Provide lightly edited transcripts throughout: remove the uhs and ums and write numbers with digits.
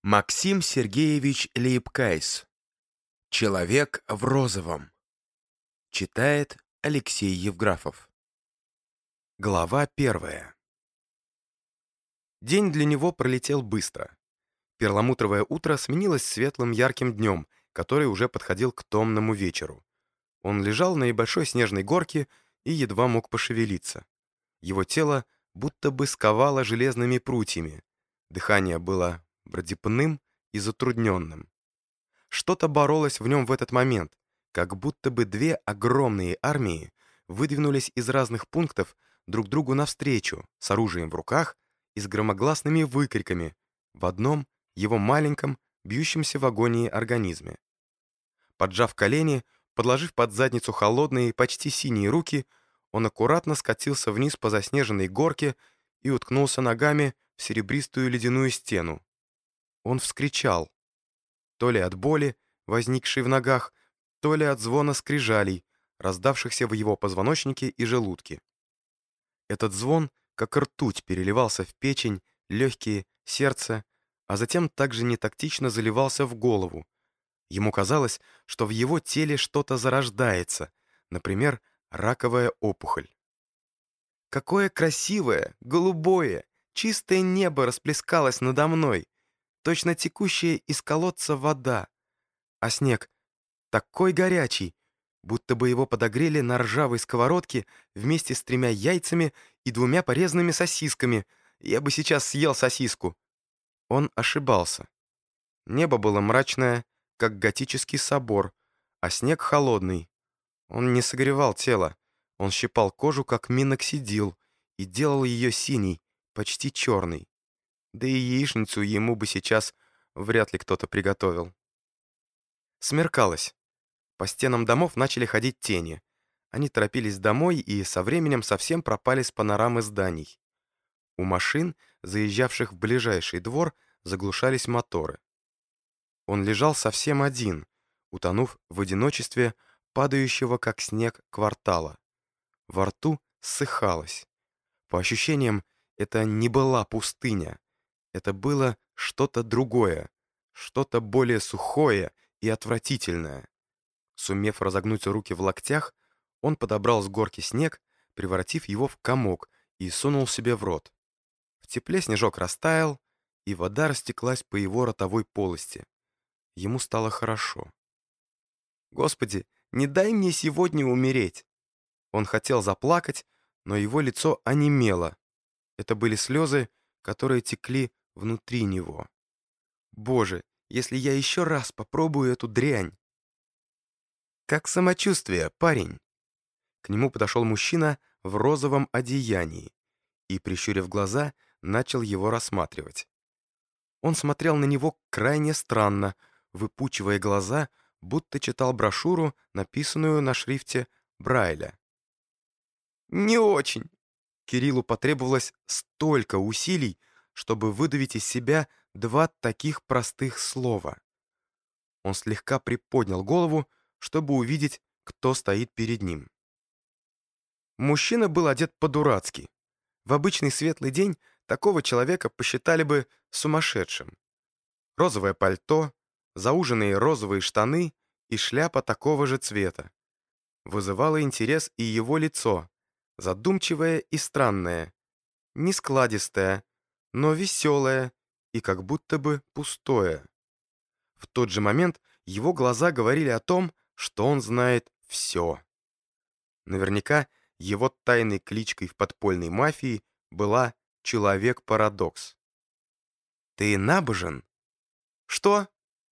Максим Сергеевич Лейбкайс. «Человек в розовом». Читает Алексей Евграфов. Глава 1. День для него пролетел быстро. Перламутровое утро сменилось светлым ярким днем, который уже подходил к томному вечеру. Он лежал на небольшой снежной горке и едва мог пошевелиться. Его тело будто бы сковало железными прутьями. Дыхание было бродипным и затрудненным. Что-то боролось в нем в этот момент, как будто бы две огромные армии выдвинулись из разных пунктов друг другу навстречу с оружием в руках и с громогласными выкриками в одном его маленьком, бьющемся в агонии организме. Поджав колени, подложив под задницу холодные, почти синие руки, он аккуратно скатился вниз по заснеженной горке и уткнулся ногами в серебристую ледяную стену. Он вскричал. То ли от боли, возникшей в ногах, то ли от звона скрижалей, раздавшихся в его позвоночнике и желудке. Этот звон, как ртуть, переливался в печень, легкие, сердце, а затем также нетактично заливался в голову. Ему казалось, что в его теле что-то зарождается, например, раковая опухоль. Какое красивое, голубое, чистое небо расплескалось надо мной, точно текущая из колодца вода, а снег такой горячий, будто бы его подогрели на ржавой сковородке вместе с 3 яйцами и 2 порезанными сосисками. Я бы сейчас съел сосиску. Он ошибался. Небо было мрачное, как готический собор, а снег холодный. Он не согревал тело, он щипал кожу, как миноксидил, и делал ее синей, почти черной. Да и яичницу ему бы сейчас вряд ли кто-то приготовил. Смеркалось. По стенам домов начали ходить тени. Они торопились домой и со временем совсем пропали с панорамы зданий. У машин, заезжавших в ближайший двор, заглушались моторы. Он лежал совсем один, утонув в одиночестве падающего, как снег, квартала. Во рту ссыхалось. По ощущениям, это не была пустыня. Это было что-то другое, что-то более сухое и отвратительное. Сумев разогнуть руки в локтях, он подобрал с горки снег, превратив его в комок, и сунул себе в рот. В тепле снежок растаял, и вода растеклась по его ротовой полости. Ему стало хорошо. «Господи, не дай мне сегодня умереть!» Он хотел заплакать, но его лицо онемело. Это были слезы, которые текли внутри него. «Боже, если я еще раз попробую эту дрянь!» «Как самочувствие, парень?» К нему подошел мужчина в розовом одеянии и, прищурив глаза, начал его рассматривать. Он смотрел на него крайне странно, выпучивая глаза, будто читал брошюру, написанную на шрифте Брайля. «Не очень!» Кириллу потребовалось столько усилий, чтобы выдавить из себя 2 таких простых слова. Он слегка приподнял голову, чтобы увидеть, кто стоит перед ним. Мужчина был одет по-дурацки. В обычный светлый день такого человека посчитали бы сумасшедшим. Розовое пальто, зауженные розовые штаны и шляпа такого же цвета. Вызывало интерес и его лицо, задумчивое и странное, нескладистое, но веселое и как будто бы пустое. В тот же момент его глаза говорили о том, что он знает все. Наверняка его тайной кличкой в подпольной мафии была «Человек-парадокс». «Ты набожен?» «Что?»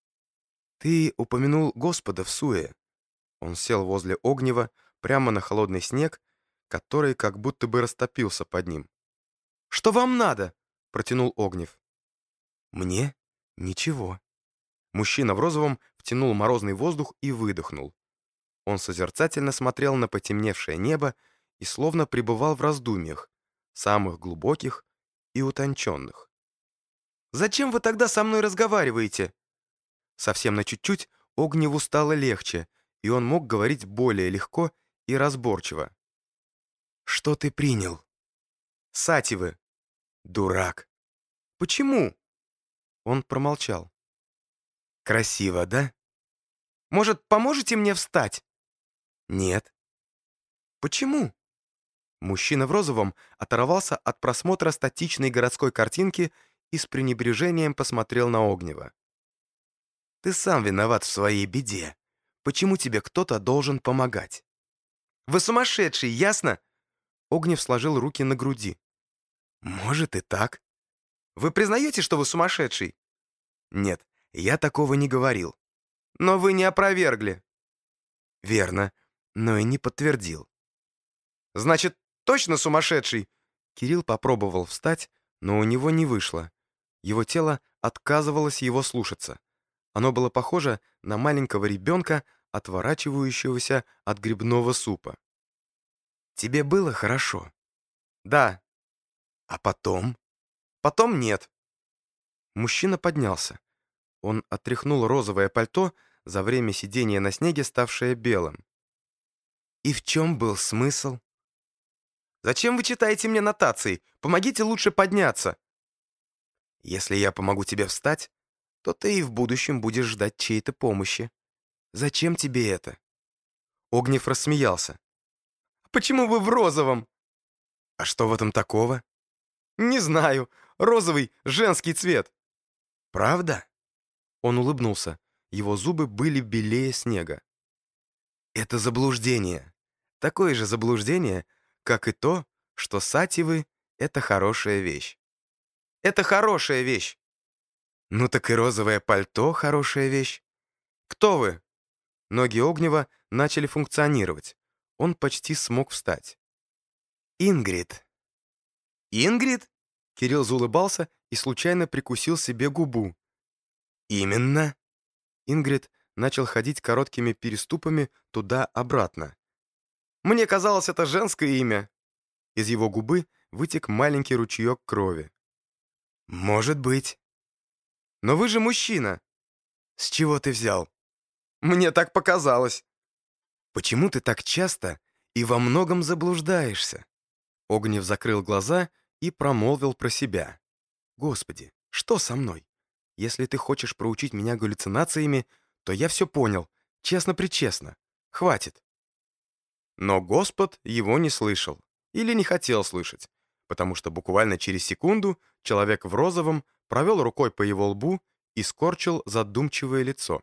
«Ты упомянул Господа в суе». Он сел возле огнева, прямо на холодный снег, который как будто бы растопился под ним. «Что вам надо?» — протянул Огнев. «Мне? Ничего». Мужчина в розовом втянул морозный воздух и выдохнул. Он созерцательно смотрел на потемневшее небо и словно пребывал в раздумьях, самых глубоких и утонченных. «Зачем вы тогда со мной разговариваете?» Совсем на чуть-чуть Огневу стало легче, и он мог говорить более легко и разборчиво. «Что ты принял?» «Сативы». «Дурак». «Почему?» Он промолчал. «Красиво, да? Может, поможете мне встать?» «Нет». «Почему?» Мужчина в розовом оторвался от просмотра статичной городской картинки и с пренебрежением посмотрел на Огнева. «Ты сам виноват в своей беде. Почему тебе кто-то должен помогать?» «Вы сумасшедший, ясно?» Огнев сложил руки на груди. «Может и так». «Вы признаете, что вы сумасшедший?» «Нет, я такого не говорил». «Но вы не опровергли». «Верно, но и не подтвердил». «Значит, точно сумасшедший?» Кирилл попробовал встать, но у него не вышло. Его тело отказывалось его слушаться. Оно было похоже на маленького ребенка, отворачивающегося от грибного супа. «Тебе было хорошо?» «Да». «А потом?» «Потом нет». Мужчина поднялся. Он отряхнул розовое пальто, за время сидения на снеге ставшее белым. «И в чем был смысл?» «Зачем вы читаете мне нотации? Помогите лучше подняться». «Если я помогу тебе встать, то ты и в будущем будешь ждать чьей-то помощи. Зачем тебе это?» Огнев рассмеялся. «Почему вы в розовом?» «А что в этом такого?» «Не знаю. Розовый — женский цвет». «Правда?» Он улыбнулся. Его зубы были белее снега. «Это заблуждение. Такое же заблуждение, как и то, что сативы — это хорошая вещь». «Это хорошая вещь». «Ну так и розовое пальто — хорошая вещь». «Кто вы?» Ноги Огнева начали функционировать. Он почти смог встать. «Ингрид». «Ингрид?» Кирилл заулыбался и случайно прикусил себе губу. «Именно». Ингрид начал ходить короткими переступами туда-обратно. «Мне казалось, это женское имя». Из его губы вытек маленький ручеек крови. «Может быть». «Но вы же мужчина». «С чего ты взял?» «Мне так показалось». «Почему ты так часто и во многом заблуждаешься?» Огнев закрыл глаза и промолвил про себя. «Господи, что со мной? Если ты хочешь проучить меня галлюцинациями, то я все понял, честно-пречестно. Хватит». Но Господ его не слышал или не хотел слышать, потому что буквально через секунду человек в розовом провел рукой по его лбу и скорчил задумчивое лицо.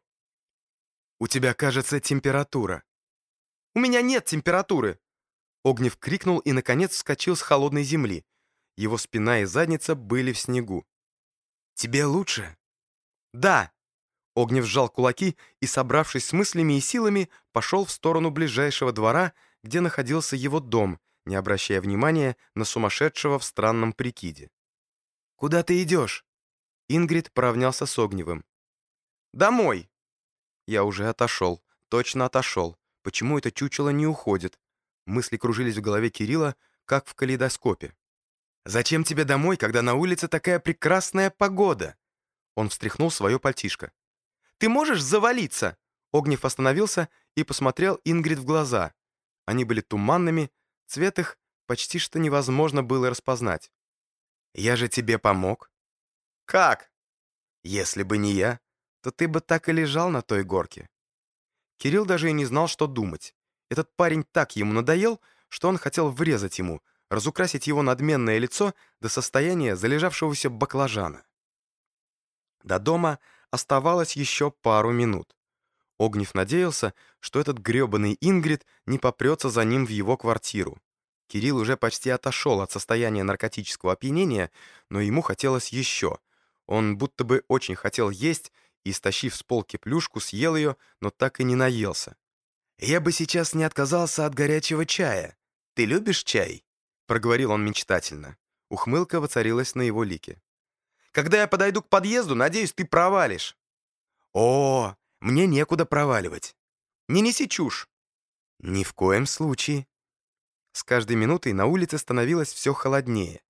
«У тебя, кажется, температура». «У меня нет температуры!» Огнев крикнул и, наконец, вскочил с холодной земли. Его спина и задница были в снегу. «Тебе лучше?» «Да!» Огнев сжал кулаки и, собравшись с мыслями и силами, пошел в сторону ближайшего двора, где находился его дом, не обращая внимания на сумасшедшего в странном прикиде. «Куда ты идешь?» Ингрид поравнялся с Огневым. «Домой!» Я уже отошел, точно отошел. Почему это чучело не уходит? Мысли кружились в голове Кирилла, как в калейдоскопе. «Зачем тебе домой, когда на улице такая прекрасная погода?» Он встряхнул свое пальтишко. «Ты можешь завалиться?» Огнев остановился и посмотрел Ингрид в глаза. Они были туманными, цвет их почти что невозможно было распознать. «Я же тебе помог». «Как?» «Если бы не я, то ты бы так и лежал на той горке». Кирилл даже и не знал, что думать. Этот парень так ему надоел, что он хотел врезать ему, разукрасить его надменное лицо до состояния залежавшегося баклажана. До дома оставалось еще пару минут. Огнев надеялся, что этот гребаный Ингрид не попрется за ним в его квартиру. Кирилл уже почти отошел от состояния наркотического опьянения, но ему хотелось еще. Он будто бы очень хотел есть и, стащив с полки плюшку, съел ее, но так и не наелся. «Я бы сейчас не отказался от горячего чая. Ты любишь чай?» — проговорил он мечтательно. Ухмылка воцарилась на его лике. «Когда я подойду к подъезду, надеюсь, ты провалишь». «О, мне некуда проваливать». «Не неси чушь». «Ни в коем случае». С каждой минутой на улице становилось все холоднее.